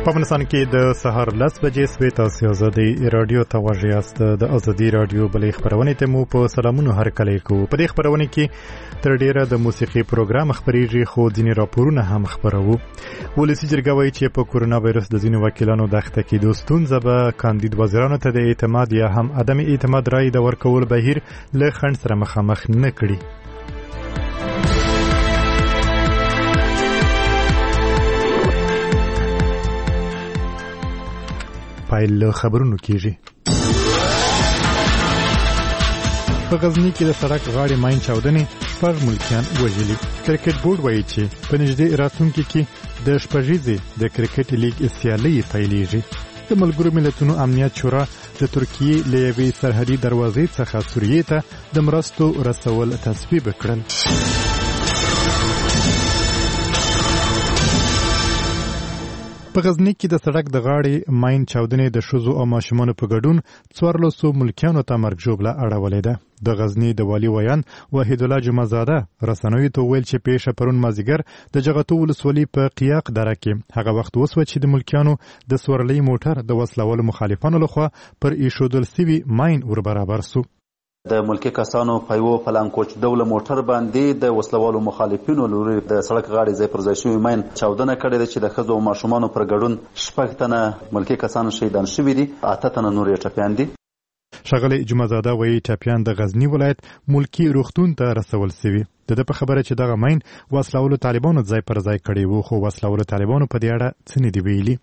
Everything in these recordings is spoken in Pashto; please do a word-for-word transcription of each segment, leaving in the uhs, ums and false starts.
په افغانستان کې د سهار لس بجې سوي تاسو ازادي رادیو ته غوږ یاست. د ازادي رادیو بلې خبرونه ته مو په سلامونو هرکلی کوو. په دې خبرونه کې تر ډیره د موسیقي پروګرام خبريږي، خو ځینې راپورونه هم خبرو. ولسی جرګه وایي چې په کورونا وایرس د ځینو وکیلانو د اخته کېدو ستونزه به کاندید وزیرانو ته د اعتماد یا هم عدم اعتماد رای د ورکول بهیر له خنډ سره مخامخ نه کړي. پایل خبرونو کېږي. په غزنی کې د سړک غاړې ماین چاودنې شپږ ملکیان وژلي. کرکټ بورډ وایي چې په نږدې راتلونکي کې د شپږیزې د کرکټ لیګ سیالۍ پیلېږي. د ملګرو ملتونو امنیت شورا د ترکیې له یوې سرحدي دروازې څخه سوریې ته د مرستو رسول تصویب کړل. په غزنی کې د سړک د غاړې ماین چاودنې د ښځو او ماشومانو په ګډون څوارلسو ملکیانو ته مرګ ژوبله اړولې ده. د غزنی د والي ویان وحید الله جمعزاده رسنیو ته ویل چې پیښه پرون مازیګر د جغتو ولسوالۍ په قیاق دره کې هغه وخت وسوه چې د ملکیانو د سورلۍ موټر د وسلوالو مخالفانو لخوا پر ایښودل سوي ماین ور برابر سو. د ملکی کسانو په یو پلانکوچ ډوله موټر باندې د وسلوالو مخالفینو لوري د سړک غاړې ځای پر ځای شوي ماین چاودنه کړې ده چې د ښځو او ماشومانو پر ګډون شپږ تنه ملکی کسان شهیدان شوي دي، اته تنه نور یې ټپیان دي. ښاغلی جمعزاده وایي ټپیان د غزنی ولایت ملکی روغتون ته رسول سوي. د ده په خبره چې دغه ماین وسلوالو طالبانو ځای پر ځای کړی وو، خو وسلوالو طالبانو په دې اړه څه نه دي ویلي.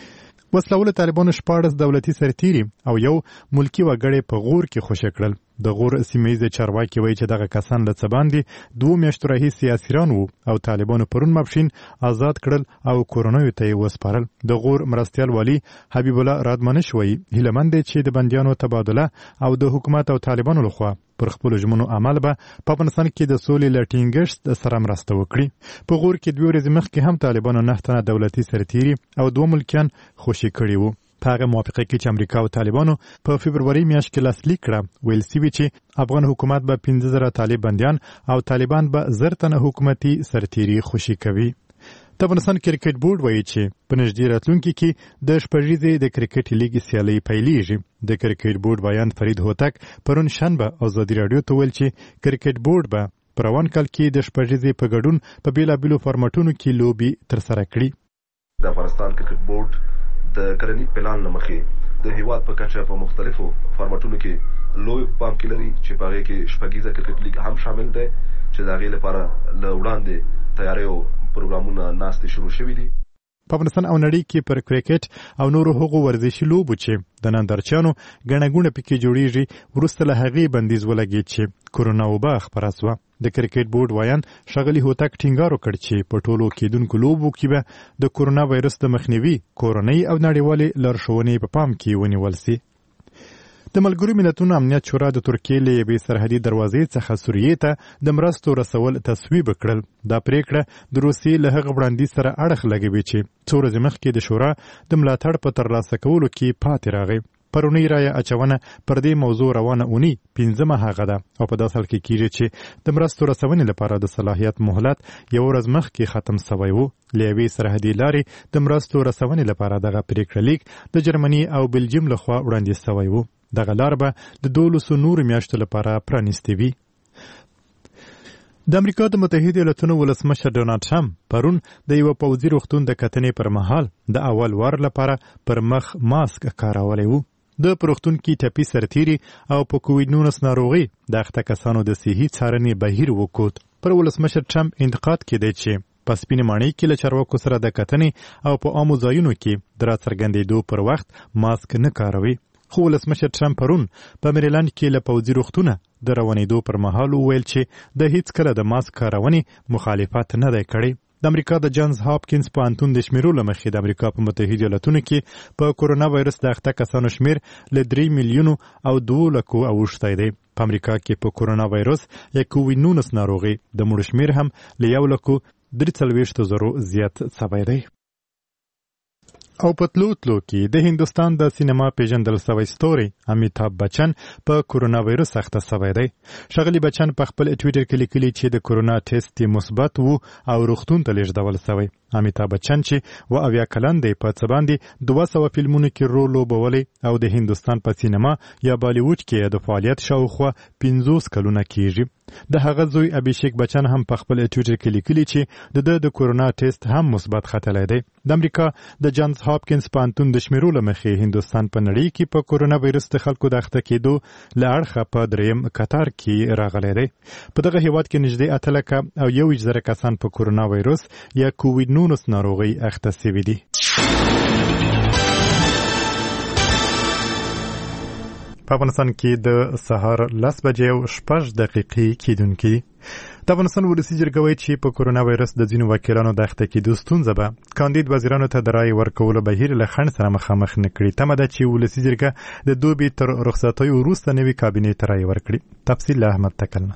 وسلوالو طالبانو شپاړس دولتي سرتیري او یو ملکی وګړی په غور کې خوشي کړل. د غور سیمه چارواکي وایي چې دغه کسان له څه باندې دوه میاشتو راهیسې اسیران وو او طالبانو پرون ماپښین آزاد کړل او کورونیو ته یې وسپارل. د غور مرستیال والي حبیب الله رادمنش وایي هیلهمند دی چې د بندیانو تبادله او د حکومت او طالبانو لخوا پر خپل ژمنو عمل به په افغانستان کې د سولې له ټینګښت سره مرسته وکړي. په غور کې دوه ورځې مخکې هم طالبانو نه تنه دولتي سرتیري او دوه ملکیان خوشي کړي وو. په هغه موافقه کې چې امریکا او طالبانو په فبروري میاشت کې لاسلیک کړه، ویل سوي چې افغان حکومت به پنځه زره طالب بندیان او طالبان به زر تنه حکومتي سرتیري خوشي کوي. د افغانستان کرکټ بورډ وایي چې په نږدې راتلونکي کې د شپږیزې د کرکټ لیګ سیالۍ پیلېږي. د کرکټ بورډ بیان فرید هوتک پرون شنبه ازادي راډیو ته ویل چې کرکټ بورډ به په روان کال کې د شپږیزې په ګډون په بېلابېلو فارمټونو کې لوبې ترسره کړي. د افغانستان کرکټ بورډ د کلنیک پلان له مخې د هیواد په کچه په مختلفو فارمټونو کې لوی پام کې لري چې په هغې کې شپږیزه کرکټ لیګ هم شامل دی چې د هغې لپاره له وړاندې تیاری او پروګرامونه ناستې شروع شوي دي. په افغانستان او نړۍ کې پر کرکټ او نورو هغو ورزشي لوبو چې د نندارچیانو ګڼه ګوڼه پکې جوړیږي وروسته له هغې بندیز ولګېد چې کورونا وبا خپره سوه. د کرکټ بورډ ویان ښاغلي هوتک ټینګار وکړ چې په ټولو کېدونکو لوبو کې به د کورونا وایرس د مخنیوي کورنۍ او نړیوالې لارښوونې په پام کې ونیول سي. د ملګرو ملتونو امنیت شورا د ترکیې له یوې سرحدي دروازې څخه سوریې ته د مرستو رسول تصویب کړل. دا پریکړه د روسیې له هغه وړاندیز سره اړخ لګوي چې څو ورځې مخکې د شورا د ملاتړ په ترلاسه کولو کې پاتې راغی. پرونی رایه اچونه پر دې موضوع روانه اونۍ پنځمه هغه ده او په داسې حال کې کېږي چې د مرستو رسونې لپاره د صلاحیت مهلت یو ورځ مخکې ختم سوی و. له یوې سرحدي لارې د مرستو رسونې لپاره دغه پریکړه لیک د جرمني او بلجیم لخوا وړاندیز سوی و. دغه لار به د دولسو نورو میاشتو لپاره پرانیستې وي. د امریکا د متحده ایالاتونو ولسمشر ډونالډ ټرمپ پرون د یو پوځي روغتون د کتنې پر مهال د اول وار لپاره پر مخ ماسک کارولی و. د پروغتون کې ټپي سرتیري او په کووډ نولس ناروغي د اخته کسانو د صحي څارنې بهیر وکوت. پر ولسمشر ټرمپ انتقاد کېدی چې په سپینې ماڼۍ کې له چارواکو سره د کتنې او په عامو ځایونو کې د راڅرګندېدو پر وخت ماسک نه کاروي. خو ولسمشر ټرمپ پرون په میریلند کې له پوځي روغتونه د روانېدو پر مهال وویل چې د هیڅ کله د ماسک کارونې مخالفت نه دی کړی. د امریکا د جانز هاپکینز پوهنتون د شمیرو له مخې د امریکا په متحده ایالاتونو کې په کورونا وایرس د اخته کسانو شمیر له درې میلیونو او دوه لکو اوښتی دی. په امریکا کې په کورونا وایرس یا کووډ نولس ناروغي د مړو شمیر هم له یو لکو درې څلوېښتو زرو زیات سوی دی. او په تلو تلو کې د هندوستان د سینما پیژندل سوی ستوري امیتاب بچن په کورونا وایرس اخته سوی دی. ښاغلي بچن په خپل ټویټر کې لیکلي چې د کورونا ټیسټ مثبت وو او روغتون ته لیږدول سوی. امیتابh بچن چې و اویا کلن دی په څه باندې دوه سوه فلمونو کې رول لوبولی او د هندوستان په سینما یا بالیووډ کې د فعالیت شاوخوا پنځوس کلونه کیږي. د هغه زوی ابھیشیک بچن هم په خپل ټویټر کې لیکلي چې د د کورونا ټیسټ هم مثبت ختلی دی. د امریکا د جانز هاپکینز پوهنتون د شمیرو له مخې هندوستان په نړۍ کې په کورونا وایرس د خلکو د اخته کېدو له اړخه په دریم کتار کې راغلی دی. په دغه هیواد کې نږدې اته لکه او یو ویشت زره کسان په کورونا وایرس یا کووید نولس ناروغۍ اخته سوي دي. په افغانستان کې د سهار لس بجې او شپږ دقیقې کېدونکي د افغانستان ولسي جرګه وایي چې په کورونا وایرس د ځینو وکیلانو د اخته کېدو ستونزه به کاندید وزیرانو ته د رایې ورکولو بهیر له خنډ سره مخامخ نه کړي. تمه ده چې ولسي جرګه د دوبي تر رخصتیو وروسته نوي کابینې ته رایې ورکړي. تفصیل له احمد تکلنه.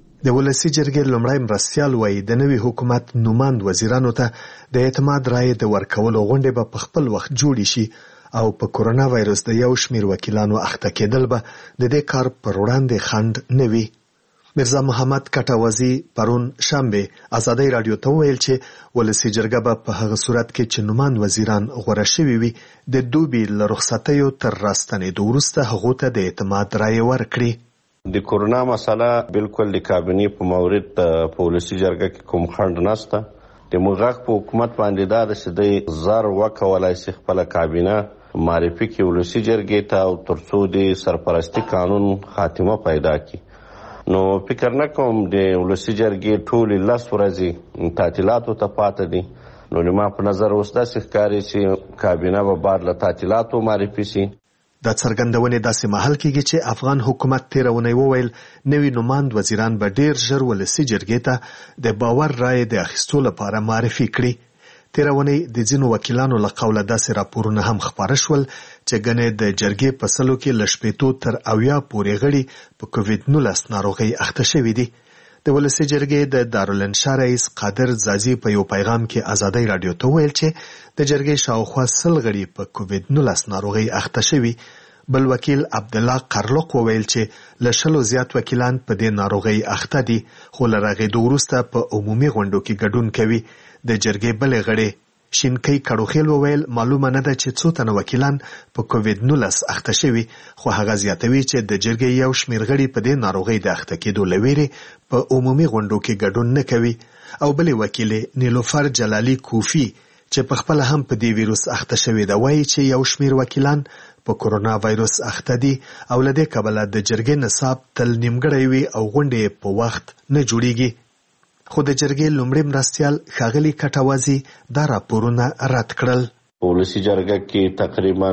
د ولسي جرګې لومړی مرستیال وایي د نوي حکومت نوماند وزیرانو ته د اعتماد رایې د ورکولو غونډې به په خپل وخت جوړې شي او په کورونا وایرس د یو شمیر وکیلانو اخته کېدل به د دې کار پر وړاندې خنډ نه وي. مرزا محمد کټاوزی پرون شنبه ازادۍ رادیو ته وویل چې ولسي جرګه به په هغه صورت کې چې نوماند وزیران غوره شوي وي د دوبي له رخصتیو تر راستنېدو وروسته هغو ته د اعتماد رایې ورکړي. د کورونا مسله بالکل د کابینې په مورد په ولسي جرګه کې کوم خنډ نشته. د موږ په حکومت باندې دا د شدې زر وکولای شي خپل کابینه معرفي کې ولسي جرګې ته او ترڅو د سرپرستی قانون خاتمه پیدا کړي. نو فکر نه کوم د ولسي جرګې ټولې لس ورځې تعطیلاتو ته پاتې دي. نو ما په نظر اوس داسې ښکاري چې کابینه به بعد له تعطیلاتو معرفي شي. دا څرګندونې داسې مهال کېږي چې افغان حکومت تېره اونۍ وویل نوي نوماند وزیران به ډېر ژر ولسي جرګې ته د باور رایې د اخیستو لپاره معرفي کړي. تېره اونۍ د ځینو وکیلانو له قوله داسې راپورونه هم خپاره شول چې ګنې د جرګې په سلو کې له شپېتو تر اویا پورې غړي په کووید نولس ناروغۍ اخته شوي دي. د ولسي جرګې د دارالانشا رئیس قادر زازي په یو پیغام کې ازادۍ رادیو ته وویل چې د جرګې شاوخوا سل غړي په کووید نولس ناروغۍ اخته شوي. بل وکیل عبدالله قرلق وویل چې له شلو زیات وکیلان په دې ناروغۍ اخته دي خو له رغېدو وروسته په عمومي غونډو کې ګډون کوي. د جرګې بلې غړي شینکۍ کړوخیل وویل معلومه نه ده چې څو تنه وکیلان په کووید نولس اخته شوي خو هغه زیاتوي چې د جرګې یو شمیر غړي په دې ناروغۍ د اخته کېدو له ویرې په عمومي غونډو کې ګډون نه کوي. او بلې وکیلې نیلوفر جلالي کوفي چې په خپله هم په دې ویروس اخته شوې ده وایي چې یو شمیر وکیلان په کورونا وایرس اخته دي او له دې کبله د جرګې نصاب تل نیمګړی وي او غونډې په وخت نه جوړیږي. خو د جرګې لومړی مرستیال ښاغلي کټاوزی دا راپورونه رد کړل. ولسي جرګه کې تقریبا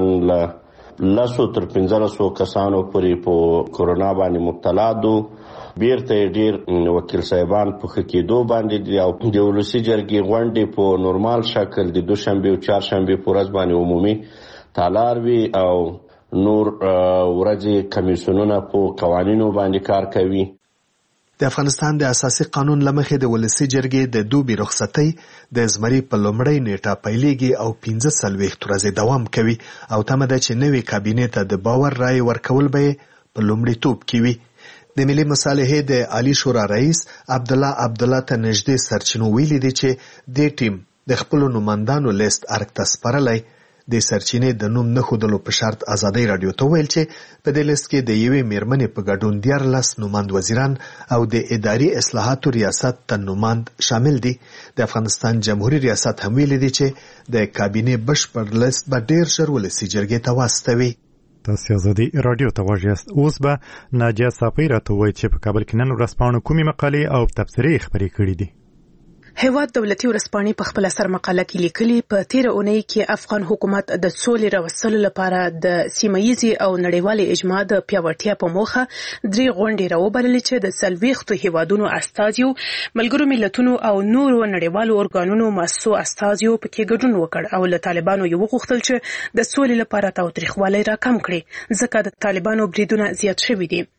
له لسو تر پنځلسو کسانو پورې په کورونا باندې مبتلا دو. بیرته ډیر وکیل صاحبان په ښه کېدو باندې دي او د ولسي جرګې غونډې په نورمال شکل د دوشنبې او چهارشنبې په ورځ باندې عمومي تالار وي او نور ورځې کمیسیونونه په قوانینو باندې کار کوي. د افغانستان د اساسي قانون له مخې د ولسي جرګې د دوبي رخصتۍ د زمري په لومړۍ نیټه پیلېږي او پنځه څلوېښت ورځې دوام کوي او تمه ده چې نوې کابینې ته د باور رایې ورکول به په لومړیتوب کې وي. د ملي مصالحې د عالی شورا رئیس عبدالله عبدالله ته نږدې سرچینو ویلي دي چې دې ټیم د خپلو نوماندانو لیست ارګ ته سپارلی. د سرچینې د نوم نه ښودلو په شرط ازادۍ رادیو ته ویل چې په دې لیست کې د یوې میرمنې په ګډون دیارلس نوماند وزیران او د اداري اصلاحاتو ریاست ته نوماند شامل دي. د افغانستان جمهوریت ریاست هم ویلي دي چې د کابینې بشپړ لیست به ډېر ژر ولسي جرګې ته واستوي. تاسو ازادي رادیو ته واجیاست. اوس به ناجیه صافی راته وایي چې په کابل کې نن ورځپاڼو کومې مقالې او تبصرې خپرې کړي دي. هیواد دولتي ورځپاڼې په خپل سر مقاله کې لیکلي په تیر اونۍ کې افغان حکومت د سولې راوستلو لپاره د سیمه‌ییزې او نړیوالې اجماع د پیاوړتیا په موخه درې غونډې راوبللې چې د څلوېښتو هیوادونو استازیو ملګرو ملتونو او نورو نړیوالو ارګانونو مؤسسو استازیو پکې ګډون وکړ او له طالبانو یې وغوښتل چې د سولې لپاره تاوتریخوالی راکم کړي ځکه د طالبانو بریدونه زیات شوي دي.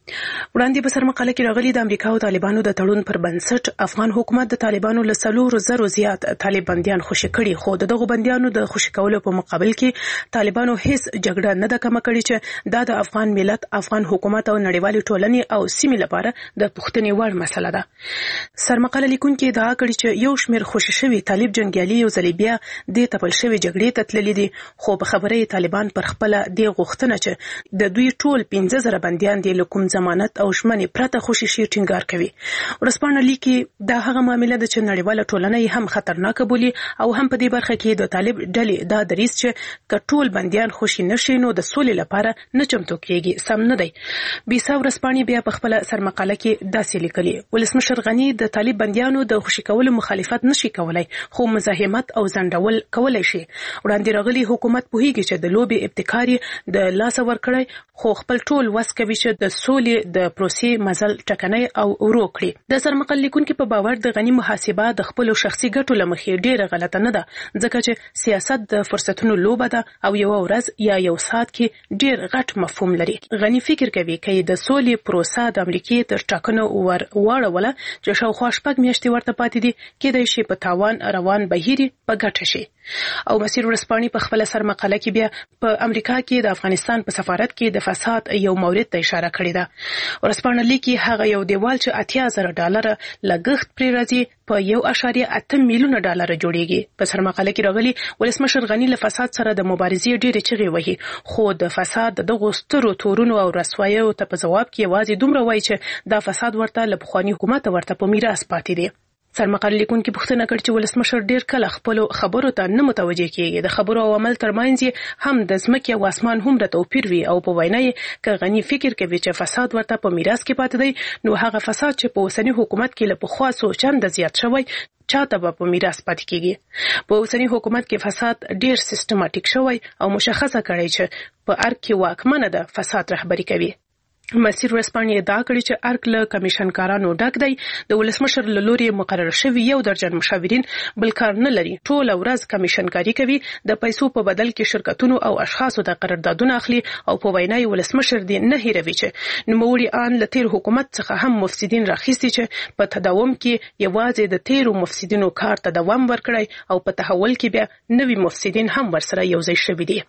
وړاندې په سرمقاله کې راغلي د امریکا او طالبانو د تړون پر بنسټ افغان حکومت د طالبانو له څلورو زرو زیات طالب بنديان خوشي کړي، خو دغه بنديانو د خوشي کولو په مقابل کې طالبانو هیڅ جګړه نه ده کمه کړې چې دا د افغان ملت، افغان حکومت او نړیوالې ټولنې او سیمې لپاره د پوښتنې وړ مسله ده. سرمقاله لیکونکي ادعا کړې چې یو شمېر خوشي شوي طالب جنګیالي یو ځل بیا د تپل شوي جګړې ته تللي دي، خو په خبره طالبان پر خپل د غوښتنه چې د دوی ټول پنځه زره بنديان دي له کوم ضمانت او شمنې پرته خوشي شي ټینګار کوي. ورسپانه لیکي دا هغه معاملې ده چې نړیواله ټولنه هم خطرناکه بولي او هم په دې برخه کې د طالب ډلې دا دریځ چې کټول بنديان خوشي نشي نو د سولې لپاره نه چمتو کیږي سم نه دی. بیسا ورسپانه بیا په خپل سرمقاله کې داسې لیکلي ولسمشر غنی د طالب بنديانو د خوشي کولو مخالفت نشي کولای، خو مزاحمت او ځنډول کولای شي. وړاندې راغلي حکومت پوهیږي چې د لوبي ابتکاري د لاس ورکړی، خو خپل ټول وس کوي چې د سولې د پروسې مزل ټکنۍ او ورو کړي. د سرمقاله لیکونکو په باور د غنی محاسبه د خپل شخصي ګټو لمخې ډیره غلطه نه ده، ځکه چې سیاست د فرصتونو لوبه ده او یو ورځ یا یو ساعت کې ډیر غټ مفهوم لري. غنی فکر کوي چې د سولې پروسه د امریکای تر ټاکنو ور واړوله چې شاوخوا شپږ میاشتې ورته پاتې دي، کېدای شي په تاوان روان بهیري په ګټه شي. او مسیر ورسپانه په خپل سرمقاله کې بیا په امریکا کې د افغانستان په سفارت کې د فساد یو مورد ته اشاره کړې ده. ورسپانه لیکي هغه یو دیوال چې اتیا زره ډالر لګښت پرې راځي په یو اعشاریه اته میلیونه ډالر جوړیږي. په سرمقاله کې راغلي ولسمشر غنی له فساد سره د مبارزې ډېرې چغې وهي، خو د فساد دغه سترو تورونو او رسوایو ته په جواب کې یوازې دومره وایي چې دا فساد ورته له پخواني حکومت ورته په میراث پاتې دی. سرمقاله لیکونکي پوښتنه کړې چې ولسمشر ډیر کله خپل خبرو ته نه متوجه کیږي، د خبرو او عمل ترمنځ هم د ځمکې او اسمان هم توپیر وي، او په وینا یې ک غنی فکر کوي چې فساد ورته په میراث کې پاتې دی، نو هغه فساد چې په اوسنی حکومت کې له پخوا څو چنده زیات شوی چاته به په میراث پاتې کیږي. په اوسنی حکومت کې فساد ډیر سیستماتیک شوی او مشخصه کړی چې په ارګ کې واکمنه ده فساد رهبری کوي. مسیر ورسپانه ادعا کړې چې ارګ له کمیشنکارانو ډک دی، د ولسمشر له لوري مقرر شوی یو درجن مشاورین بل کار نه لري، ټول ورځ کمیشنکاری کوي، د پیسو په بدل کې شرکتونو او اشخاصو د قراردادونه اخلي، او په وینا یې ولسمشر دی نه هیروي چې نوموړي ان له تیر حکومت څخه هم مفسدين راخیستي چې په تداوم کې یوازې د تیرو مفسدینو کار ته دوام ورکړي او په تحول کې بیا نوي مفسدين هم ورسره یوځای شوي دي.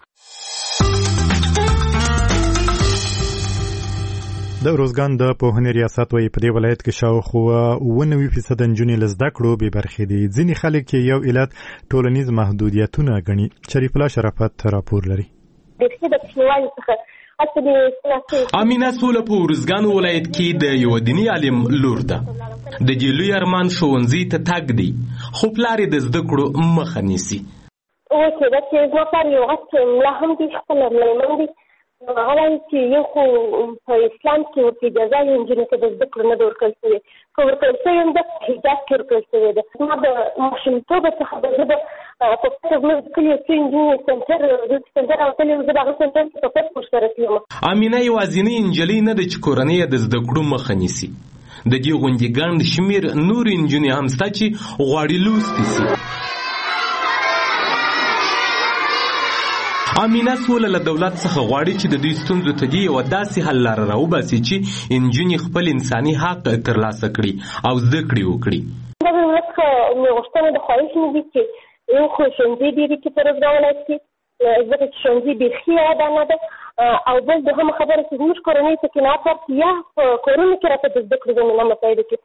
د روزګان د پوهنې ریاست وايي په دې ولایت کې شاوخوا اوه نوي فیصد نجونې له زده کړو بې برخې دي. ځینې خلک یو علت ټولنیز محدودیتونه ګڼي. شریف الله شرافت راپور لري. امینه سوله په روزګان ولایت کې د یو دیني عالم لور ده. د دې لوی ارمان ښوونځي ته تګ دی، خو پلار یې د زده کړو مخه نیسي. اوکې دا چې زما پلار یو غټ ملا هم دی، خپل مېرمن دی، هغه چې یو خو په اسلام کې ورته اجازه یې نجونې ته د زده کړو نه ده ورکړل شوې، که ورکړل شوې هم ده په حجاب کې ورکړل شوې ده. زما د ماشومتوبه څخه د زه به په پټه زموږ د کلي یو څو نجونې سنټر دلته سنټر راوتلې وم، زه د هغه سنټر څخه په پټ ورسره تلم. امینه یوازینۍ نجلۍ نه ده چې کورنۍ یې د زده کړو مخه نیسي. د دې غوندې ګڼ شمېر نورې نجونې هم شته چې غواړي لوستې سي. امینه سوله له دولت څخه غواړي چې د دوی ستونزو ته دې یوه داسې حل لاره راوباسي چې نجونې خپل انساني حق ترلاسه کړي او زده کړې وکړي. دا د دولت څخه مې غوښتنه د خواهش مې دي چې یو خو ښوونځي ډېرې کې په روزګان ولایت کې، ځکه چې ښوونځي بیخي ودانه ده، او بل دوهمه خبره چې زموږ کورنۍ ته قناعت ورکړي یا په کورونو کې راته د زده کړې زمینه مساعده کړي.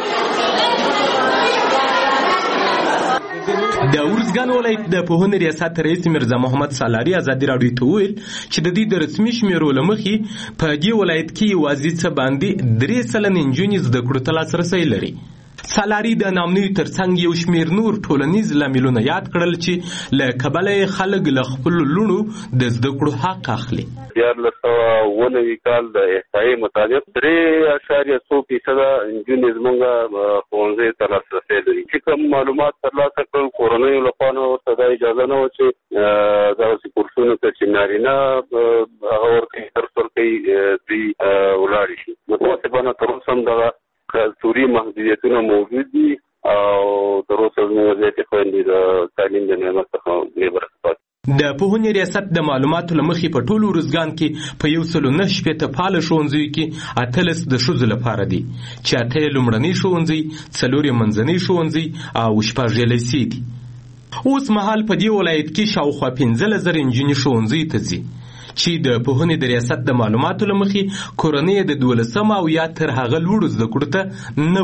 د ارزګان ولایت د پوهنې ریاست رئیس مرزا محمد سالاري ازادي راډیو ته وویل چې د دې د رسمي شمیرو له مخې په دې ولایت کې یوازې څه باندې درې سلنې نجونې زده کړو ته لاسرسی لري. سالاري د نامنوي ترڅنګ یو شمیر نور ټولنیز لاملونه یاد کړل چې له کبله خلک له خپلو لوڼو د زده کړو حق اخلي. دیارلس سوه اوه نوي کال د احصایې مطابق درې اعشاریه څو فیصده نجونې زموږ ښوونځیو ته لاسرسی لري. چې کوم معلومات ترلاسه کړل کورنیو لخوا نه ورته دا اجازه نه وه چې دغسې کورسونو ته چې نارینه هغه ورکوي درس ورکوي دوی ولاړې شي. متاسفانه تر اوسه هم دغه کلتوري محدودیتونه موجود دي او تر اوسه زموږ وضعیت خویندې د تعلیم د نعمت څخه بې برخې پاتې. د پوهنې ریاست د معلوماتو له مخې په ټولو ارزګان کې په یو سلو نه شپېته فعاله ښوونځیو کې اتلس د ښځو لپاره دي چې اته یې لومړني ښوونځي، څلور یې منځني ښوونځي او شپږ یې لیسې دي. اوس مهال په دې ولایت کې شاوخوا پنځلس زره نجونې ښوونځیو ته ځي چې د پوهنې د ریاست د معلوماتو له مخې کورنۍ د دولسم او یا تر هغه لوړو زده کړو ته نه